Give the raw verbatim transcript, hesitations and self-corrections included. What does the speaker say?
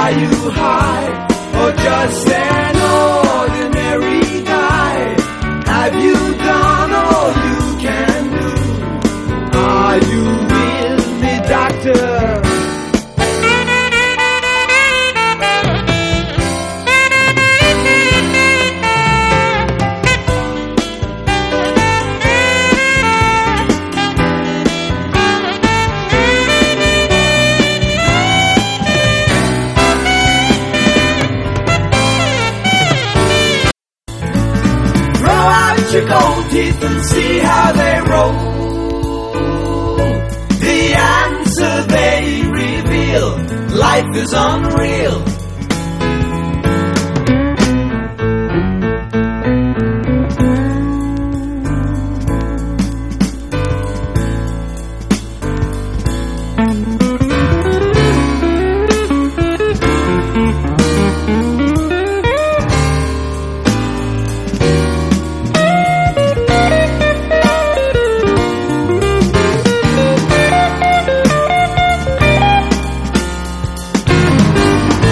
Are you high or just an ordinary guy? Have you done all you can do? Are you with me, doctor? Your gold teeth and see how they roll. The answer they reveal, life is unreal.